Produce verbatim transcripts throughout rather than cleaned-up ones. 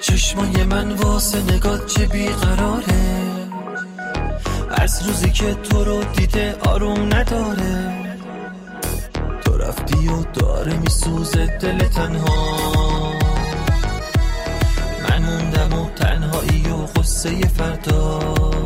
چشمای من واسه نگات چه بیقراره، از روزی که تو رو دیده آروم نداره. تو رفتی و داره میسوزه دل تنها، من موندم و تنهایی و غصه فردا.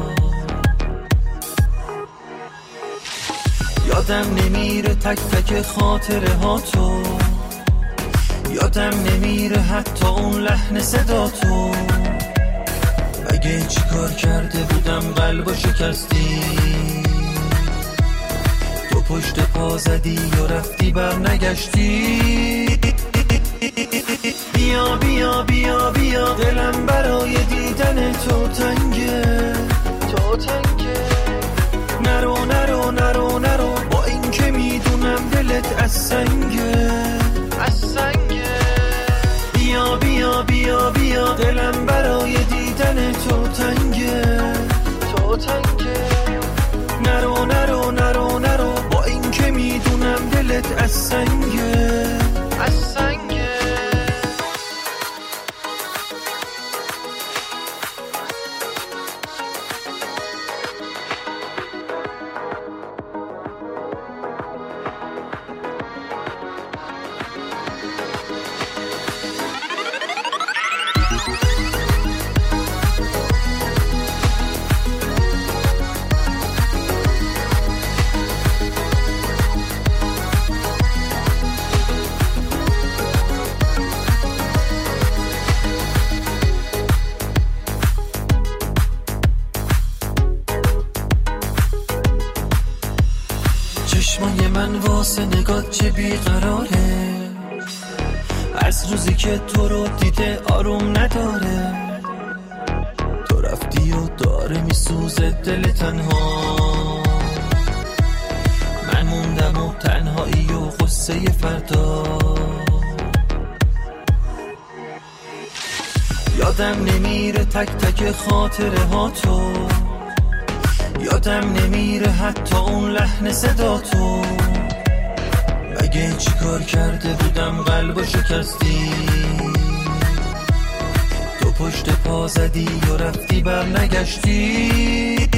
یادم نمیره تک تک خاطره ها تو، یادم نمیره حتی اون لحن صدا تو. مگه چی کار کرده بودم قلبو شکستی؟ تو پشت پا زدی و رفتی بر نگشتی. بیا بیا بیا بیا دلم برای دیدن تو تنگه، تو تنگه. نرو نرو نرو نرو با این که میدونم دلت از سنگه، از سنگه. بیا بیا بیا بیا دلم برای دیدن تو تنگه، تو تنگه. نرو نرو نرو نرو با این که میدونم دلت از سنگه، از سنگه. چشمای من واسه نگات چه بیقراره، از روزی که تو رو دیده آروم نداره. تو رفتی و داره میسوزه دل تنها، من موندم و تنهایی و غصه فردا. یادم نمیره تک تک خاطره ها تو، یادم نمیره حتی اون لحن صدا تو. مگه چی کار کرده بودم قلبو شکستی؟ تو پشت پا زدی و رفتی بر نگشتی.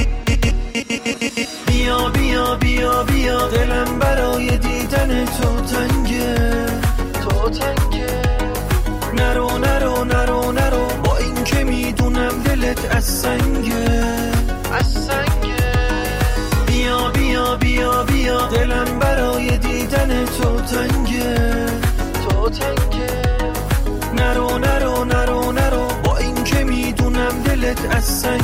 بیا بیا بیا بیا دلم برای دیدن تو تنگه، تو تنگه. نرو نرو نرو نرو با این که میدونم دلت از سنگه، از سنگه. بیا بیا بیا بیا دلم برای دیدن تو تنگه، تو تنگه. نرو نرو نرو نرو با این که میدونم دلت از سنگه.